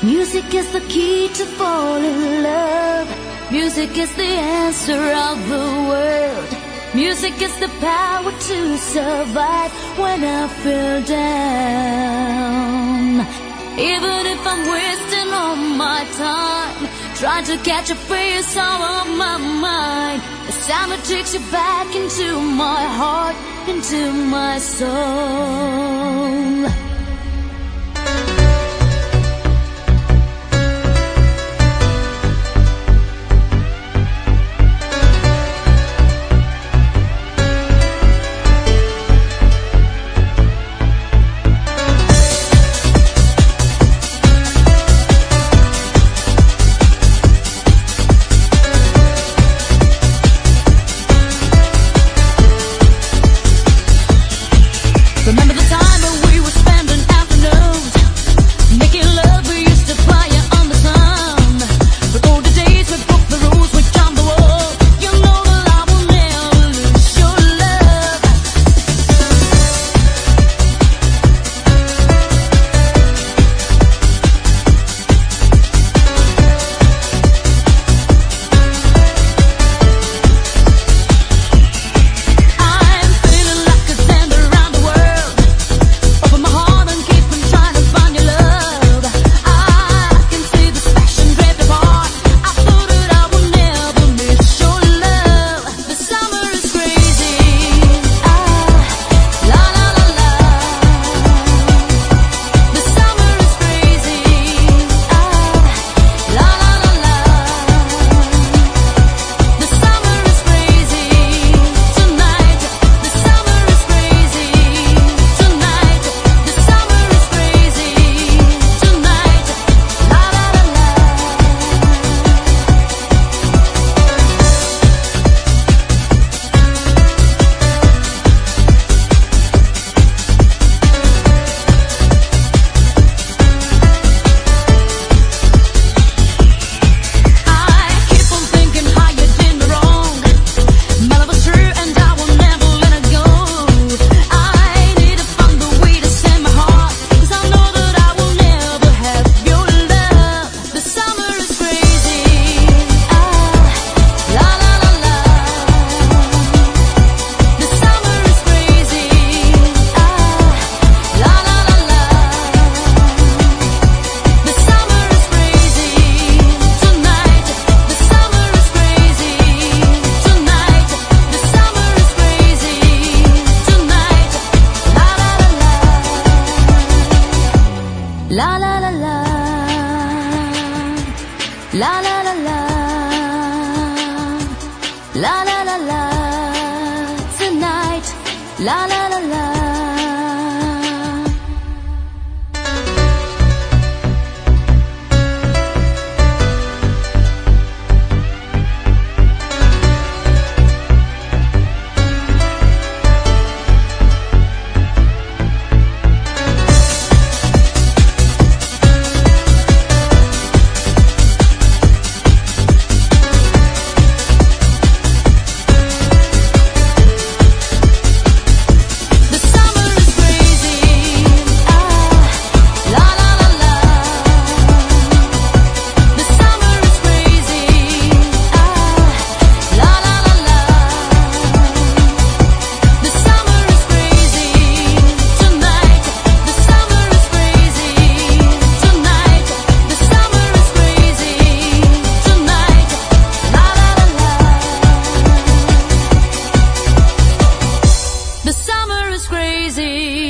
Music is the key to fall in love. Music is the answer of the world. Music is the power to survive when I feel down. Even if I'm wasting all my time trying to catch a face out of my mind, it's time it takes you back into my heart, into my soul. Remember the time when we were spending afternoons making love, we used to fire on the sun. Recall the days we broke the rules, we jumped the wall. You know that I will never lose your love. I'm feeling like a sender around the world. Open my heart and keep on trying to find your love. I can see this passion drift apart. I thought that I would never miss your love. The summer is crazy. La la la la. The summer is crazy. La la la la. The summer is crazy tonight. The summer is crazy tonight. The summer is crazy tonight. La la la la. I keep on thinking how you did me wrong. My love was true and I will never let it go. I need to find a way to send my heart, 'cause I know that I will never have your love. The summer is crazy. La la la la. The summer is crazy. La la la la. The summer is crazy tonight. The summer is crazy tonight. The summer is crazy tonight. La la la la. La la la la. La la la la. La la la la. Tonight. La la la la. The summer is crazy. La la la la. The summer is crazy. La la la la. The summer is crazy tonight. The summer is crazy tonight. The summer is crazy tonight. La la la la. The summer is crazy.